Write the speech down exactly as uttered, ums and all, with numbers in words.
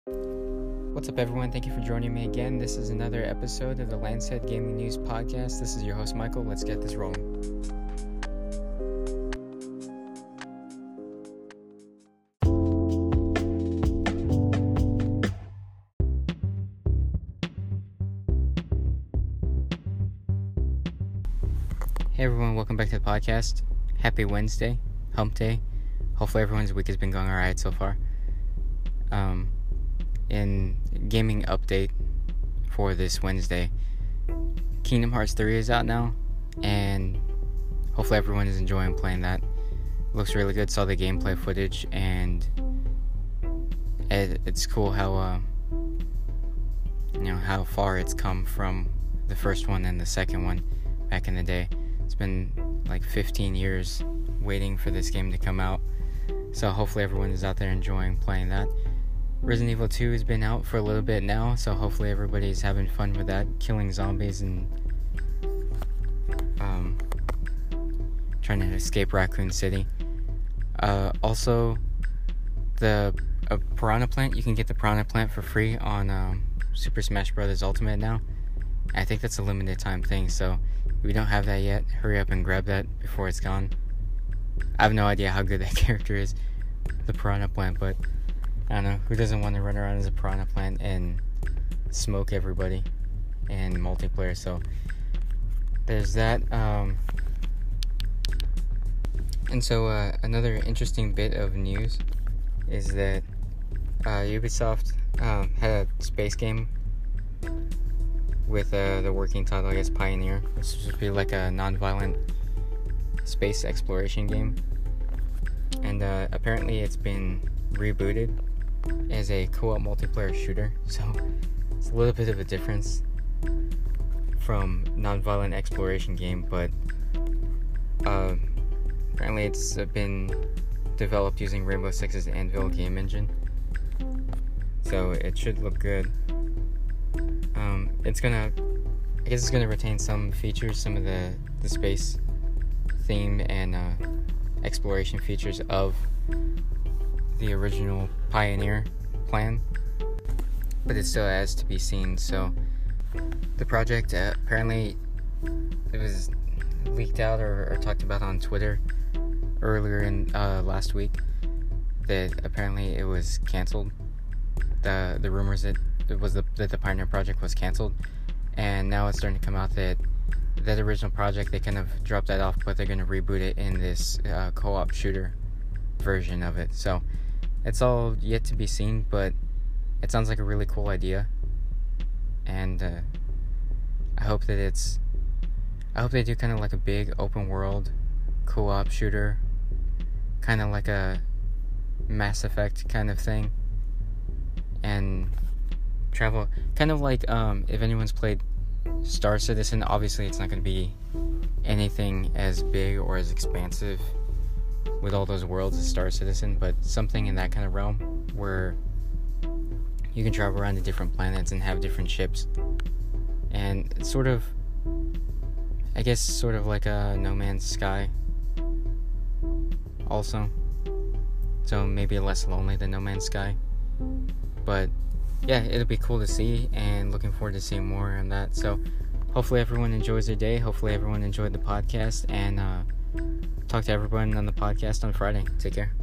What's up, everyone? Thank you for joining me again. This is another episode of the Lancet Gaming News Podcast. This is your host, Michael. Let's get this rolling. Hey, everyone. Welcome back to the podcast. Happy Wednesday, hump day. Hopefully everyone's week has been going all right so far. Um... In gaming update for this Wednesday, Kingdom Hearts three is out now, and hopefully everyone is enjoying playing that. Looks really good. Saw the gameplay footage, and it, it's cool how uh, you know how far it's come from the first one and the second one back in the day. It's been like fifteen years waiting for this game to come out, so hopefully everyone is out there enjoying playing that. Resident Evil two has been out for a little bit now, so hopefully everybody's having fun with that, killing zombies and um, trying to escape Raccoon City. Uh, also, the uh, Piranha Plant, you can get the Piranha Plant for free on um, Super Smash Bros. Ultimate now. I think that's a limited time thing, so if you don't have that yet, hurry up and grab that before it's gone. I have no idea how good that character is, the Piranha Plant, but I don't know, who doesn't want to run around as a Piranha Plant and smoke everybody in multiplayer? So there's that. Um, and so uh, another interesting bit of news is that uh, Ubisoft um, had a space game with uh, the working title, I guess, Pioneer. This would be like a non-violent space exploration game. And uh, apparently it's been rebooted as a co-op multiplayer shooter, so it's a little bit of a difference from non-violent exploration game, but uh, apparently it's been developed using Rainbow Six's Anvil game engine, so it should look good. Um, it's gonna, I guess it's gonna retain some features, some of the, the space theme and uh, exploration features of the original Pioneer plan, but it still has to be seen. So the project uh, apparently it was leaked out or, or talked about on Twitter earlier in uh, last week that apparently it was canceled. The the rumors that it was the, that the Pioneer project was canceled, and now it's starting to come out that that original project, they kind of dropped that off, but they're going to reboot it in this uh, co-op shooter version of it. So it's all yet to be seen, but it sounds like a really cool idea, and uh, I hope that it's I hope they do kind of like a big open world co-op shooter, kind of like a Mass Effect kind of thing, and travel kind of like um, if anyone's played Star Citizen. Obviously it's not going to be anything as big or as expansive with all those worlds as Star Citizen, but something in that kind of realm where you can travel around to different planets and have different ships, and it's sort of, I guess, sort of like a No Man's Sky also, so maybe less lonely than No Man's Sky, but yeah, it'll be cool to see, and looking forward to seeing more on that. So hopefully everyone enjoys their day, hopefully everyone enjoyed the podcast, and uh talk to everyone on the podcast on Friday. Take care.